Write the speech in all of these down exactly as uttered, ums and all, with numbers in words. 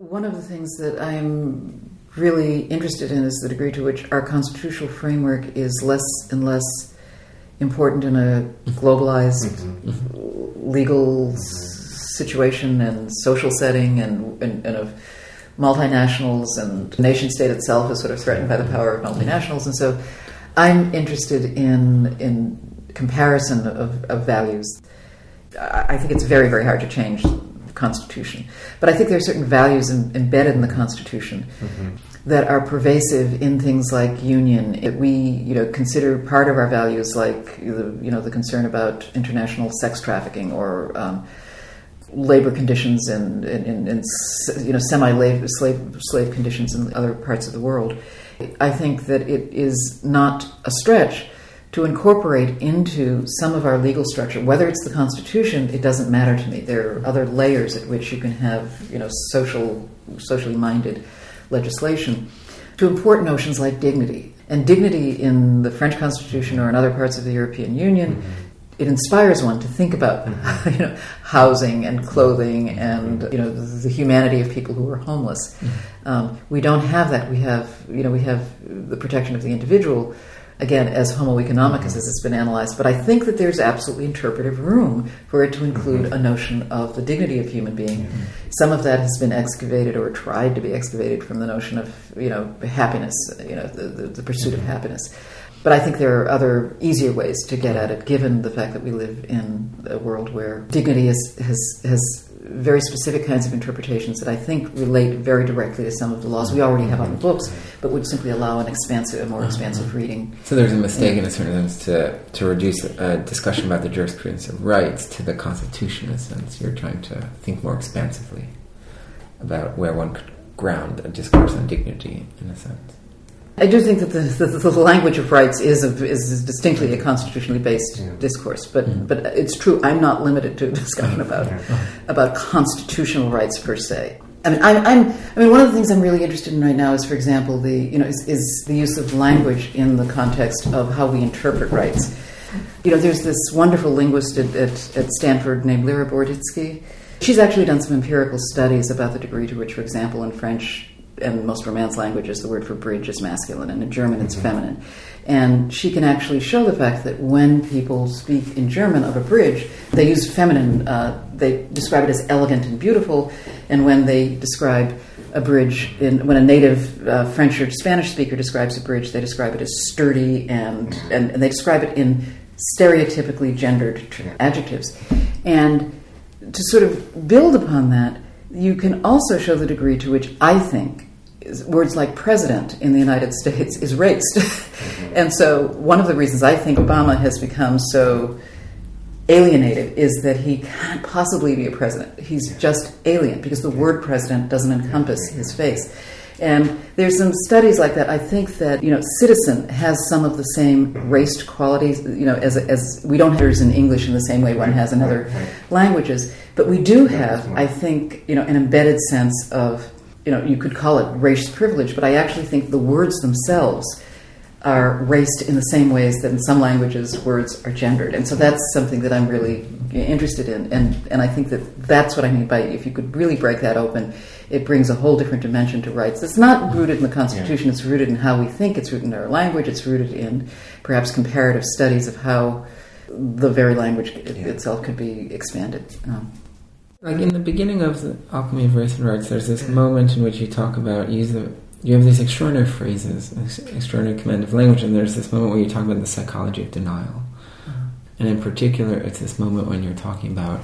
One of the things that I'm really interested in is the degree to which our constitutional framework is less and less important in a globalized mm-hmm. legal mm-hmm. situation and social setting and, and, and of multinationals, and the nation state itself is sort of threatened by the power of multinationals. And so I'm interested in in comparison of, of values. I think it's very, very hard to change the Constitution. But I think there are certain values in, embedded in the Constitution mm-hmm. that are pervasive in things like union. That we, you know, consider part of our values, like the, you know, the concern about international sex trafficking or um, labor conditions and, and, and, and you know semi-slave slave, slave conditions in other parts of the world. I think that it is not a stretch to incorporate into some of our legal structure, whether it's the Constitution, it doesn't matter to me. There are other layers at which you can have, you know, social, socially minded legislation, to import notions like dignity. And dignity in the French Constitution or in other parts of the European Union, mm-hmm. it inspires one to think about, mm-hmm. you know, housing and clothing and, you know, the, the humanity of people who are homeless. Mm-hmm. Um, we don't have that. We have, you know, we have the protection of the individual, again, as homo economicus, mm-hmm. as it's been analyzed. But I think that there's absolutely interpretive room for it to include mm-hmm. a notion of the dignity of human being. Mm-hmm. Some of that has been excavated or tried to be excavated from the notion of, you know, happiness, you know, the, the, the pursuit mm-hmm. of happiness. But I think there are other easier ways to get at it, given the fact that we live in a world where dignity is, has has very specific kinds of interpretations that I think relate very directly to some of the laws we already have on the books, but would simply allow an expansive, a more expansive reading. So there's a mistake in a certain sense to, to reduce a discussion about the jurisprudence of rights to the Constitution in a sense. You're trying to think more expansively about where one could ground a discourse on dignity in a sense. I do think that the, the, the language of rights is a, is distinctly a constitutionally based yeah. discourse, but mm. but it's true. I'm not limited to a discussion about yeah. about constitutional rights per se. I mean, I'm, I'm I mean, one of the things I'm really interested in right now is, for example, the you know is, is the use of language in the context of how we interpret rights. You know, there's this wonderful linguist at, at, at Stanford named Lera Boroditsky. She's actually done some empirical studies about the degree to which, for example, in French and most Romance languages, the word for bridge is masculine, and in German it's mm-hmm. feminine. And she can actually show the fact that when people speak in German of a bridge, they use feminine, uh, they describe it as elegant and beautiful, and when they describe a bridge, in, when a native uh, French or Spanish speaker describes a bridge, they describe it as sturdy, and, and, and they describe it in stereotypically gendered adjectives. And to sort of build upon that, you can also show the degree to which I think words like president in the United States is racist. Mm-hmm. And so one of the reasons I think Obama has become so alienated is that he can't possibly be a president. He's just alien because the word president doesn't encompass his face. And there's some studies like that. I think that, you know, citizen has some of the same raced qualities, you know, as as we don't have words in English in the same way one has in other languages. But we do have, I think, you know, an embedded sense of, you know, you could call it race privilege, but I actually think the words themselves are raced in the same ways that in some languages words are gendered. And so that's something that I'm really interested in. And, and I think that that's what I mean by, if you could really break that open, it brings a whole different dimension to rights. It's not rooted in the Constitution, yeah. It's rooted in how we think, it's rooted in our language, it's rooted in perhaps comparative studies of how the very language yeah. itself could be expanded. Um, Like in the beginning of the Alchemy of Race and Rights, there's this moment in which you talk about, you use the, you have these extraordinary phrases, extraordinary command of language, and there's this moment where you talk about the psychology of denial. Uh-huh. And in particular, it's this moment when you're talking about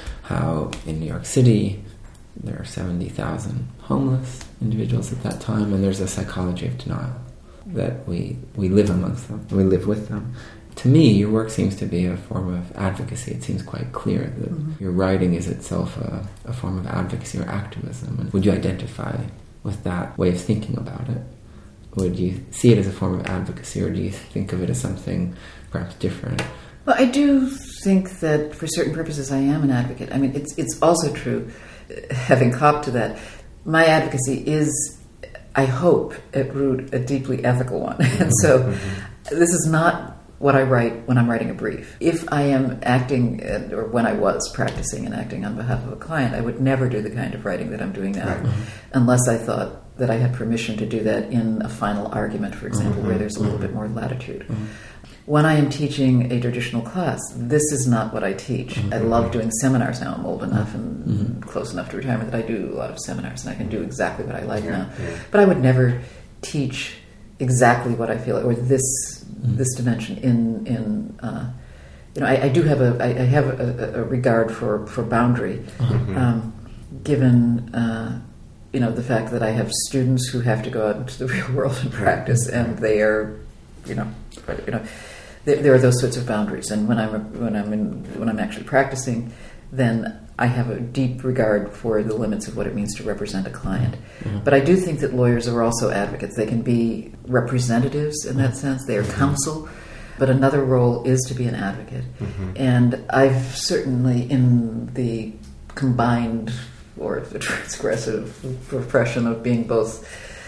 how in New York City there are seventy thousand homeless individuals at that time, and there's a psychology of denial, that we, we live amongst them, we live with them. To me, your work seems to be a form of advocacy. It seems quite clear that mm-hmm. your writing is itself a, a form of advocacy or activism. And would you identify with that way of thinking about it? Would you see it as a form of advocacy, or do you think of it as something perhaps different? Well, I do think that for certain purposes I am an advocate. I mean, it's it's also true, having copped to that, my advocacy is, I hope, at root, a deeply ethical one. And so mm-hmm. this is not what I write when I'm writing a brief. If I am acting, uh, or when I was practicing and acting on behalf of a client, I would never do the kind of writing that I'm doing now, right. unless I thought that I had permission to do that in a final argument, for example, mm-hmm. where there's a little mm-hmm. bit more latitude. Mm-hmm. When I am teaching a traditional class, this is not what I teach. Mm-hmm. I love doing seminars now. I'm old enough and mm-hmm. close enough to retirement that I do a lot of seminars, and I can do exactly what I like yeah. now. Yeah. But I would never teach exactly what I feel, or this mm-hmm. this dimension in in. Uh, you know, I, I do have a I, I have a, a regard for for boundary, mm-hmm. um, given. Uh, you know, the fact that I have students who have to go out into the real world and practice, and they are, you know, you know, there, there are those sorts of boundaries. And when I'm when I'm in, when I'm actually practicing, then I have a deep regard for the limits of what it means to represent a client. Mm-hmm. But I do think that lawyers are also advocates. They can be representatives in that sense. They are counsel. But another role is to be an advocate. Mm-hmm. And I've certainly, in the combined or the transgressive profession of being both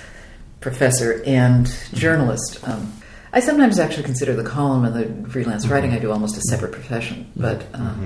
professor and journalist. Um, I sometimes actually consider the column and the freelance mm-hmm. writing I do almost a separate profession. But um,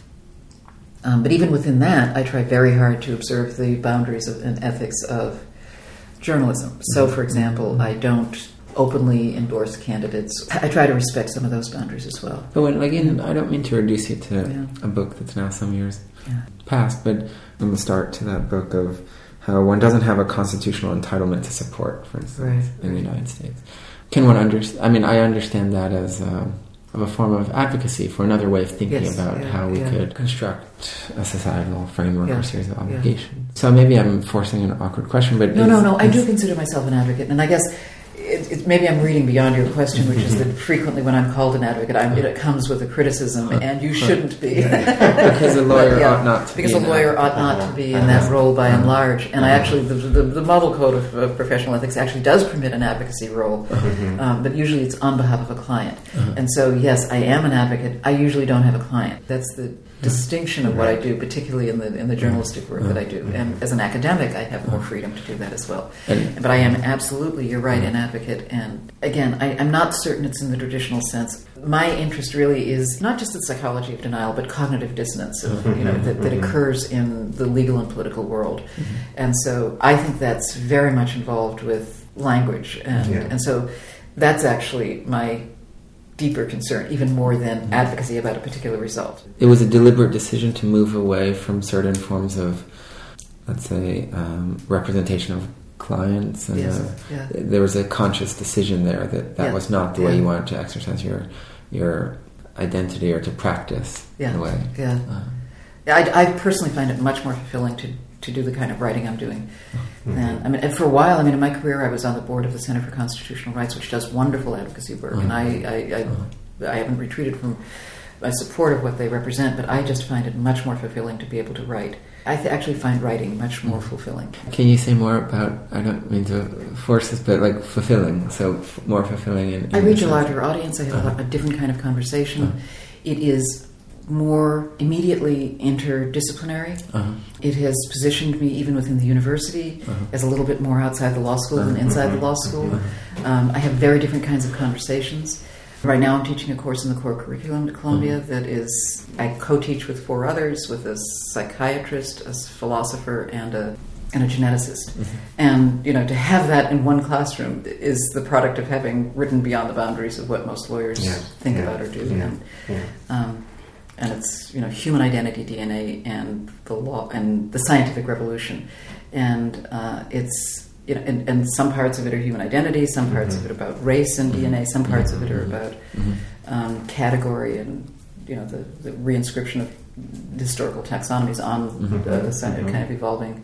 mm-hmm. um, but even within that, I try very hard to observe the boundaries of, and ethics of journalism. So, for example, I don't openly endorse candidates. I try to respect some of those boundaries as well. But when, again, I don't mean to reduce you to yeah. a book that's now some years yeah. past, but in the start to that book of how one doesn't have a constitutional entitlement to support, for instance, right. in the United States. Can one understand? I mean, I understand that as a, of a form of advocacy for another way of thinking yes, about yeah, how we yeah. could construct a societal framework yeah, or series of obligations. Yeah. So maybe I'm forcing an awkward question, but no, no, no. I do consider myself an advocate, and I guess. It, it, maybe I'm reading beyond your question, which is that frequently when I'm called an advocate, I'm, it comes with a criticism, and you shouldn't be. Because a lawyer yeah, ought not to because be. Because a lawyer ought not to be in that role by and large. And I actually, the, the, the model code of, of professional ethics actually does permit an advocacy role, um, but usually it's on behalf of a client. And so, yes, I am an advocate. I usually don't have a client. That's the distinction of what I do, particularly in the in the journalistic work that I do. And as an academic, I have more freedom to do that as well. But I am absolutely, you're right, an advocate. And again, I, I'm not certain it's in the traditional sense. My interest really is not just the psychology of denial, but cognitive dissonance, of, you know, that, that occurs in the legal and political world. And so I think that's very much involved with language. And, yeah. and so that's actually my deeper concern, even more than advocacy about a particular result. It was a deliberate decision to move away from certain forms of, let's say, um, representation of clients, and yes, uh, yeah. there was a conscious decision there that that yeah. was not the yeah. way you wanted to exercise your your identity or to practice yeah. in a way. Yeah, uh, yeah I, I personally find it much more fulfilling to to do the kind of writing I'm doing. Mm-hmm. And I mean, and for a while, I mean, in my career, I was on the board of the Center for Constitutional Rights, which does wonderful advocacy work, mm-hmm. and I I, I, mm-hmm. I haven't retreated from my support of what they represent, but I just find it much more fulfilling to be able to write. I th- actually find writing much more fulfilling. Can you say more about, I don't mean to force this, but like fulfilling, so f- more fulfilling in, in I reach a larger audience, I have uh-huh. a, lot, a different kind of conversation. Uh-huh. It is more immediately interdisciplinary. Uh-huh. It has positioned me, even within the university, uh-huh. as a little bit more outside the law school uh-huh. than inside uh-huh. the law school. Uh-huh. Um, I have very different kinds of conversations. Right now I'm teaching a course in the core curriculum at Columbia mm-hmm. that is, I co-teach with four others, with a psychiatrist, a philosopher, and a and a geneticist. Mm-hmm. And, you know, to have that in one classroom is the product of having written beyond the boundaries of what most lawyers yeah. think yeah. about or do. Yeah. And, yeah. Um, and it's, you know, human identity, D N A, and the law, and the scientific revolution. And uh, it's... You know, and, and some parts of it are human identity, some parts mm-hmm. of it about race and D N A, some parts mm-hmm. of it are about mm-hmm. um, category and, you know, the, the reinscription of historical taxonomies on mm-hmm. uh, mm-hmm. kind of evolving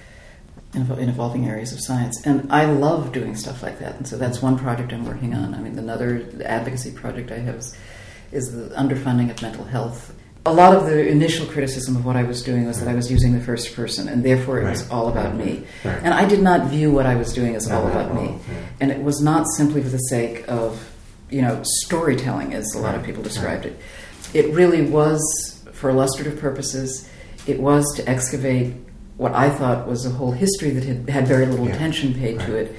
in evolving areas of science. And I love doing stuff like that. And so that's one project I'm working on. I mean, another advocacy project I have is, is the underfunding of mental health. A lot of the initial criticism of what I was doing was that I was using the first person, and therefore it right. was all about me. Right. And I did not view what I was doing as all about me. Yeah. And it was not simply for the sake of, you know, storytelling, as a lot of people described right. it. It really was for illustrative purposes. It was to excavate what I thought was a whole history that had had very little yeah. attention paid right. to it,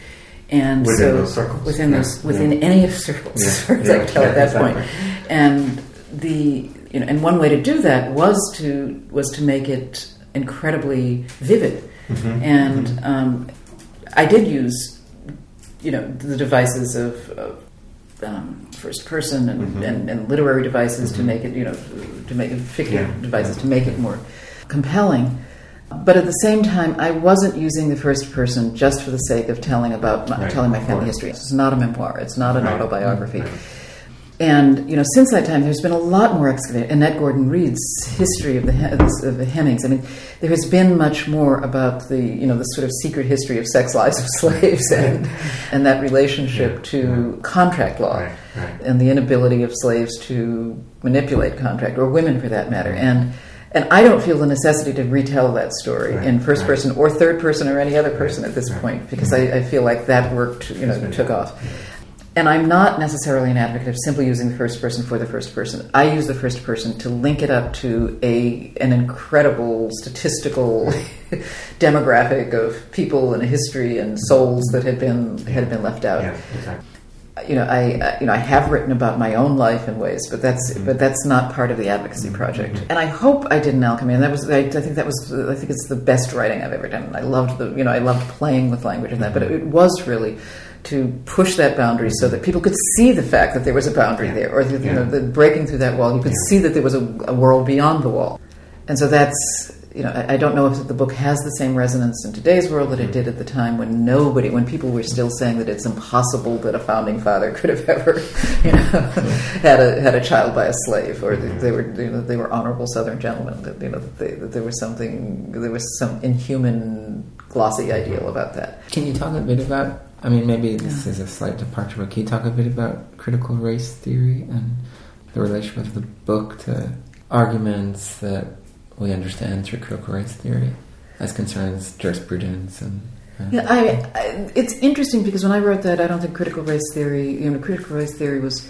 And within so those circles. within yeah. those, within yeah. any of the circles, Yeah. as far as Yeah. I can tell Yeah, at that exactly. point. And the you know, and one way to do that was to was to make it incredibly vivid. Mm-hmm. And mm-hmm. um, I did use, you know, the devices of, of um, first person and, mm-hmm. and, and literary devices mm-hmm. to make it, you know, to make it fictive Yeah. devices Yeah. to make it more compelling. But at the same time, I wasn't using the first person just for the sake of telling about my, Right. telling my family history. It's not a memoir. It's not an Right. autobiography. Right. And, you know, since that time, there's been a lot more excavated. Annette Gordon-Reed's history of the, of the Hemmings. I mean, there has been much more about the, you know, the sort of secret history of sex lives of slaves and, and that relationship Yeah. to Yeah. contract law Right. Right. and the inability of slaves to manipulate contract, or women for that matter. And and I don't feel the necessity to retell that story Right. in first Right. person or third person or any other person Right. at this Right. point, because I, I feel like that worked, you know, It's been took done. off. And I'm not necessarily an advocate of simply using the first person for the first person. I use the first person to link it up to a an incredible statistical demographic of people and a history and souls that had been had been left out. Yeah, exactly. You know, I uh, you know I have written about my own life in ways, but that's Mm-hmm. but that's not part of the advocacy project. Mhm. And I hope I did an alchemy, and that was I, I think that was I think it's the best writing I've ever done. And I loved the you know I loved playing with language and that, but it, it was really to push that boundary so that people could see the fact that there was a boundary Yeah. there, or the, you Yeah. know, the breaking through that wall, you could Yeah. see that there was a, a world beyond the wall. And so that's, you know, I, I don't know if the book has the same resonance in today's world that it did at the time when nobody, when people were still saying that it's impossible that a founding father could have ever, you know, had a had a child by a slave, or that they were, you know, they were honorable Southern gentlemen. That you know, that, they, that there was something, there was some inhuman, glossy ideal about that. Can you talk a bit about, I mean, maybe this Yeah. is a slight departure, but can you talk a bit about critical race theory and the relation of the book to arguments that we understand through critical race theory as concerns jurisprudence and... Uh, Yeah, I, I, it's interesting because when I wrote that, I don't think critical race theory, you know, critical race theory was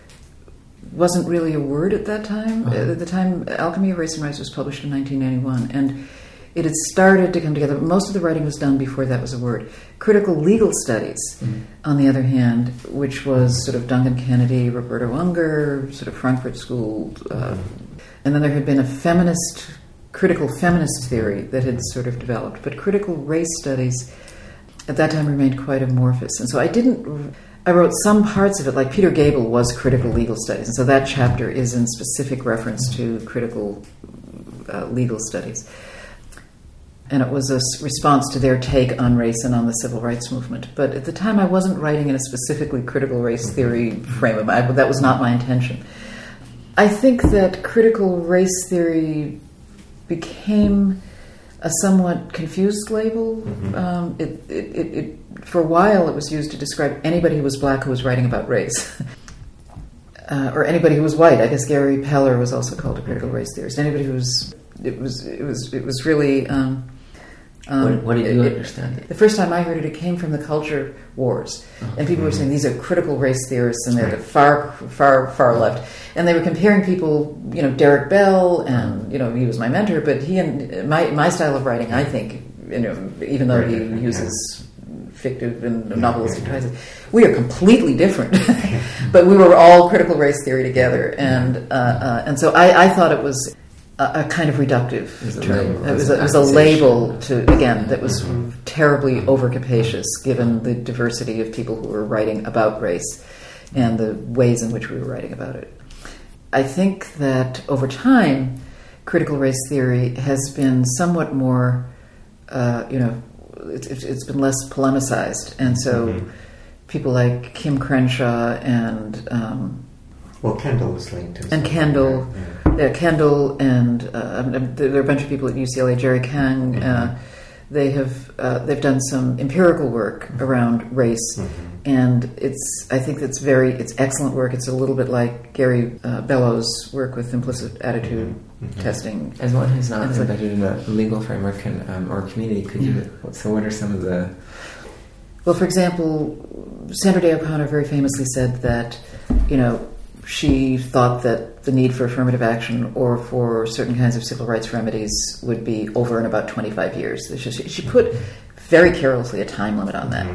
wasn't really a word at that time. Uh-huh. At the time, Alchemy of Race and Rights was published in nineteen ninety-one, and it had started to come together. But most of the writing was done before that was a word. Critical legal studies, Mhm. on the other hand, which was sort of Duncan Kennedy, Roberto Unger, sort of Frankfurt School, uh, and then there had been a feminist, critical feminist theory that had sort of developed. But critical race studies at that time remained quite amorphous. And so I didn't, I wrote some parts of it, like Peter Gable was critical legal studies. And so that chapter is in specific reference to critical uh, legal studies. And it was a s- response to their take on race and on the civil rights movement. But at the time, I wasn't writing in a specifically critical race theory frame of mind. That was not my intention. I think that critical race theory became a somewhat confused label. Mhm. Um, it, it, it, it, for a while, it was used to describe anybody who was black who was writing about race. uh, or anybody who was white. I guess Gary Peller was also called a critical race theorist. Anybody who was... It was, it was, it was really... Um, Um, what, what did you it, understand? It, the first time I heard it, it came from the culture wars, Oh. and people were saying these are critical race theorists, and they're the Right. far, far, far left, and they were comparing people. You know, Derek Bell, and you know, he was my mentor, but he and my my style of writing, I think, you know, even though Very he different, uses fictive and Yeah, novelistic yeah, yeah. devices, we are completely different. But we were all critical race theory together, and uh, uh, and so I, I thought it was a, a kind of reductive was a term. label. It was, It's a, an it was a accusation. label to, again, that was terribly overcapacious given the diversity of people who were writing about race and the ways in which we were writing about it. I think that over time, critical race theory has been somewhat more, uh, you know, it, it, it's been less polemicized. And so Mhm. people like Kim Crenshaw and... Um, Well, Kendall was linked. and Kendall, Yeah. yeah, Kendall, and uh, there are a bunch of people at U C L A. Jerry Kang, uh, Mhm. they have uh, they've done some empirical work around race, Mhm. and it's I think it's very it's excellent work. It's a little bit like Gary uh, Bellows' work with implicit attitude Mhm. testing. As one who's not And it's like- embedded in a legal framework and, um, or community, could you? So, what are some of the? Well, for example, Sandra Day O'Connor very famously said that, you know, she thought that the need for affirmative action or for certain kinds of civil rights remedies would be over in about twenty-five years. She, she put very carelessly a time limit on that. Mhm.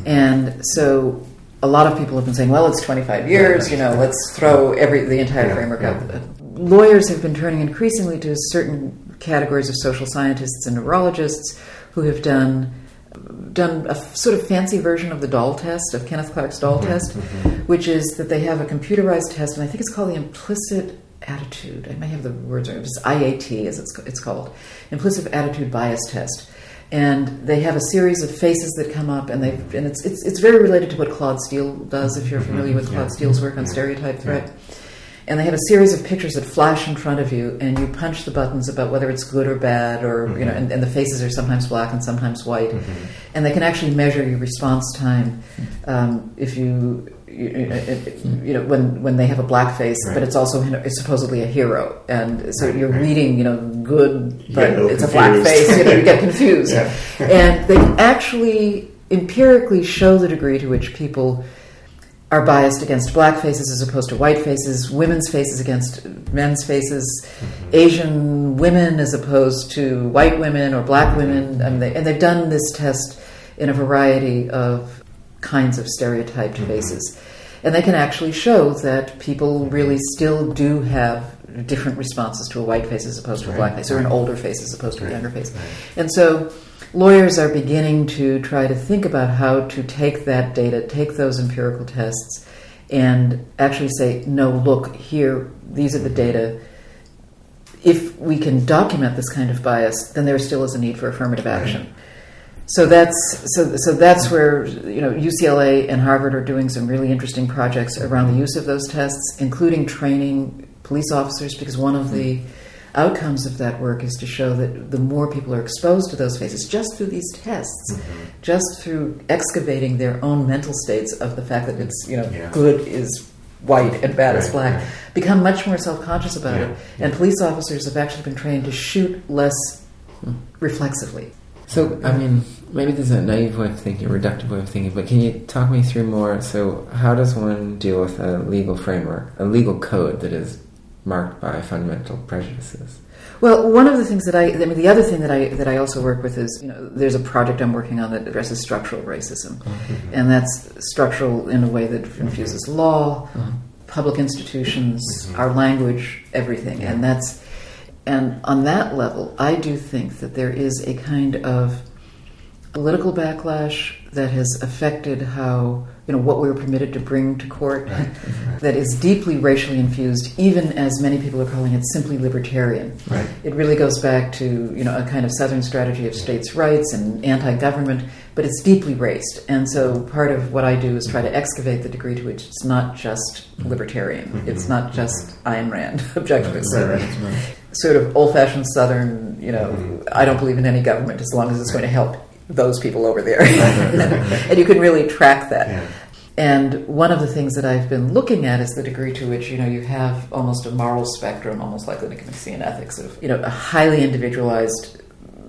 And so a lot of people have been saying, well, it's twenty-five years, you know, let's throw every the entire yeah, framework yeah. out. Lawyers have been turning increasingly to certain categories of social scientists and neurologists who have done done a sort of fancy version of the Dahl test, of Kenneth Clark's Dahl Mm-hmm, test, mm-hmm. which is that they have a computerized test, and I think it's called the implicit attitude. I may have the words wrong. It's I A T, as it's, it's called, implicit attitude bias test. And they have a series of faces that come up, and they and it's it's it's very related to what Claude Steele does. If you're familiar with Claude Yeah. Steele's work on Yeah. stereotype threat. Yeah. And they have a series of pictures that flash in front of you, and you punch the buttons about whether it's good or bad, or Mm-hmm. you know, and, and the faces are sometimes black and sometimes white, Mm-hmm. and they can actually measure your response time um, if you, you, you know, when when they have a black face, Right. but it's also it's supposedly a hero, and so you're Right. reading, you know, good, You but get a little it's a black confused. face, you know, you get confused, Yeah. and they can actually empirically show the degree to which people are biased against black faces as opposed to white faces, women's faces against men's faces, Mm-hmm. Asian women as opposed to white women or black women. And, they, and they've done this test in a variety of kinds of stereotyped Mm-hmm. faces. And they can actually show that people really still do have different responses to a white face as opposed to a Right. black face, or an older face as opposed to a Right. younger face. Right. And so lawyers are beginning to try to think about how to take that data, take those empirical tests, and actually say, no, look, here, these are the data. If we can document this kind of bias, then there still is a need for affirmative action. So that's so so that's where, you know, U C L A and Harvard are doing some really interesting projects around the use of those tests, including training police officers, because one of the outcomes of that work is to show that the more people are exposed to those faces, just through these tests, Mm-hmm. just through excavating their own mental states of the fact that it's, you know, Yeah. good is white and bad is Right, black, right. become much more self-conscious about Yeah, it. yeah. And police officers have actually been trained to shoot less reflexively. So, I mean, maybe this is a naive way of thinking, a reductive way of thinking, but can you talk me through more? So, how does one deal with a legal framework, a legal code that is marked by fundamental prejudices? Well, one of the things that I, I mean, the other thing that I that I also work with is, you know, there's a project I'm working on that addresses structural racism, Mm-hmm. and that's structural in a way that infuses law, Mhm. public institutions, Mhm. our language, everything, and that's, and on that level, I do think that there is a kind of political backlash that has affected how, you know, what we were permitted to bring to court, Right. that is deeply racially infused, even as many people are calling it simply libertarian. Right. It really goes back to, you know, a kind of Southern strategy of states' rights and anti-government, but it's deeply raced. And so part of what I do is try to excavate the degree to which it's not just libertarian. Mhm. It's not just Ayn Rand, objectively. Right, So right. sort of old-fashioned Southern, you know, Mhm. I don't believe in any government as long as it's going to help those people over there. Right, right, right. And you can really track that. Yeah. And one of the things that I've been looking at is the degree to which, you know, you have almost a moral spectrum, almost like the Nicomachean ethics of, you know, a highly individualized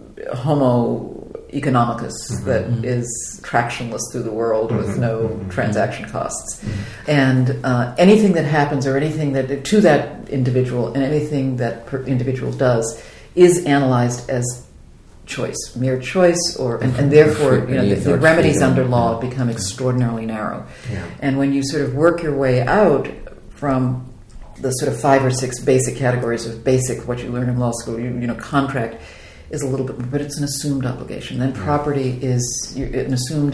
homo economicus Mhm. that Mhm. is tractionless through the world with Mhm. no Mhm. transaction costs. And uh, anything that happens or anything that, to that individual and anything that per individual does is analyzed as choice, mere choice, or and, and therefore, you know, the, the remedies under law become extraordinarily narrow. Yeah. And when you sort of work your way out from the sort of five or six basic categories of basic, what you learn in law school, you, you know, contract is a little bit, but it's an assumed obligation. Then property is an assumed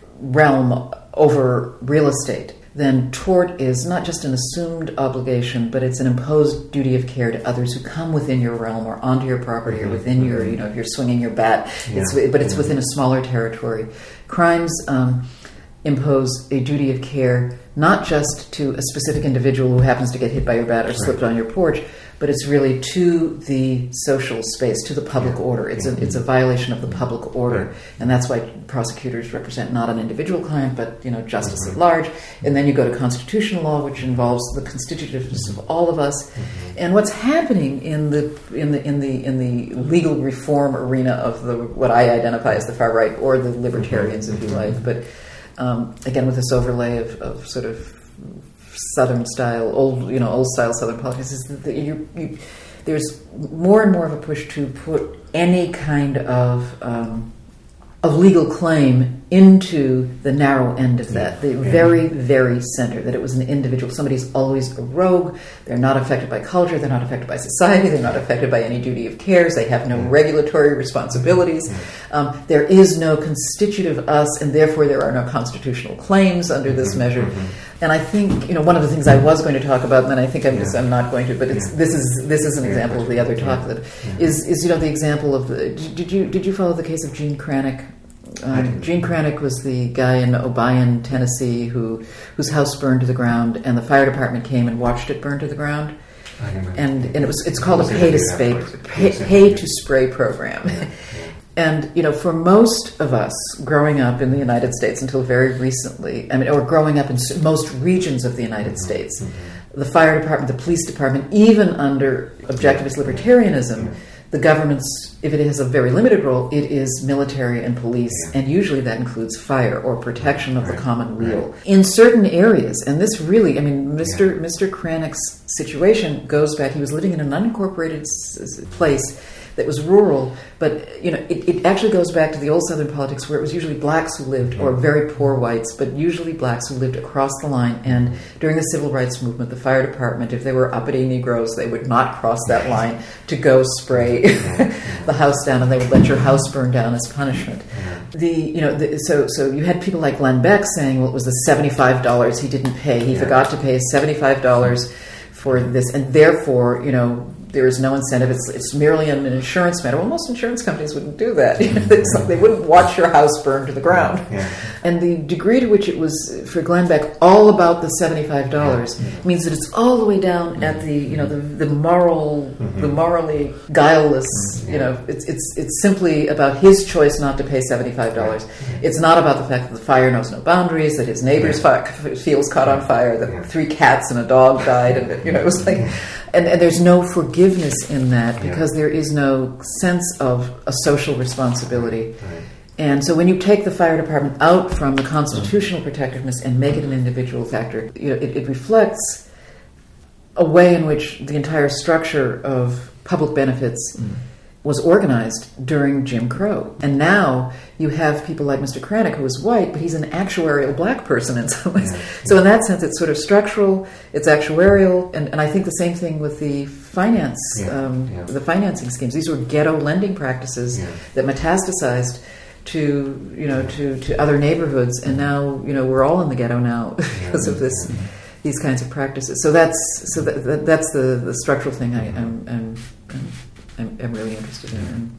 realm over real estate. Then tort is not just an assumed obligation, but it's an imposed duty of care to others who come within your realm or onto your property or within your, you know, if you're swinging your bat, it's, Yeah. but it's within a smaller territory. Crimes um, impose a duty of care not just to a specific individual who happens to get hit by your bat or slipped on your porch, but it's really to the social space, to the public Yeah. order. It's Yeah. a it's a violation of the public order, Right. and that's why prosecutors represent not an individual client, but, you know, justice Mhm. at large. And then you go to constitutional law, which involves the constitutiveness of all of us. Mhm. And what's happening in the in the in the in the legal reform arena of the what I identify as the far right or the libertarians, if you like, but um, again with this overlay of, of sort of Southern style, old you know old style Southern politics, is that you, you, there's more and more of a push to put any kind of um, of legal claim into the narrow end of that, the Yeah. very, very center, that it was an individual. Somebody's always a rogue. They're not affected by culture. They're not affected by society. They're not affected by any duty of cares. They have no regulatory responsibilities. Um, there is no constitutive us, and therefore there are no constitutional claims under this Mm-hmm. measure. Mm-hmm. And I think, you know, one of the things I was going to talk about, and then I think I'm Yeah. just I'm not going to, but it's Yeah. this is this is an Yeah. example of the other talk Yeah. that Yeah. is is you know the example of the. Did you did you follow the case of Gene Cranick? I Um, didn't. Gene Cranick was the guy in Obion, Tennessee, who whose house burned to the ground, and the fire department came and watched it burn to the ground. I don't know. And and it was it's called a Was it pay to a- spray pay, Yes, pay to spray program. Yeah. And you know, for most of us growing up in the United States until very recently, I mean, or growing up in s- most regions of the United Mm-hmm. States, the fire department, the police department, even under objectivist libertarianism, Yeah. the government's, if it has a very limited role, it is military and police, Yeah. and usually that includes fire or protection of the Right. common weal. Right. In certain areas, and this really, I mean, Mister Yeah. Mister Cranick's situation goes back. He was living in an unincorporated s- s- place that was rural, but you know, it, it actually goes back to the old Southern politics where it was usually blacks who lived, or very poor whites, but usually blacks who lived across the line. And during the civil rights movement, the fire department, if they were uppity Negroes, they would not cross that line to go spray the house down, and they would let your house burn down as punishment. The you know the, so so you had people like Glenn Beck saying, well, it was the seventy-five dollars he didn't pay. He Yeah. forgot to pay seventy-five dollars for this, and therefore, you know, there is no incentive. It's it's merely an insurance matter. Well, most insurance companies wouldn't do that. It's like they wouldn't watch your house burn to the ground. Yeah. And the degree to which it was for Glenn Beck all about the seventy-five dollars Yeah. means that it's all the way down at the you know the the moral Mhm. the morally guileless. Mhm. You know, it's it's it's simply about his choice not to pay seventy-five dollars. It's not about the fact that the fire knows no boundaries, that his neighbor's Yeah. fi- feels caught on fire, that Yeah. three cats and a dog died, and you know it was like, and, and there's no forgiveness in that because Yeah. there is no sense of a social responsibility. Right. And so when you take the fire department out from the constitutional protectiveness and make it an individual factor, you know, it, it reflects a way in which the entire structure of public benefits was organized during Jim Crow. And now you have people like Mister Cranick, who is white, but he's an actuarial black person in some ways. Yeah. So in that sense, it's sort of structural, it's actuarial, and, and I think the same thing with the finance, Yeah. um, Yeah. the financing schemes. These were ghetto lending practices Yeah. that metastasized to you know to, to other neighborhoods, and now you know we're all in the ghetto now because of this these kinds of practices. So that's so that, that that's the, the structural thing I, I'm, I'm, I'm I'm really interested in.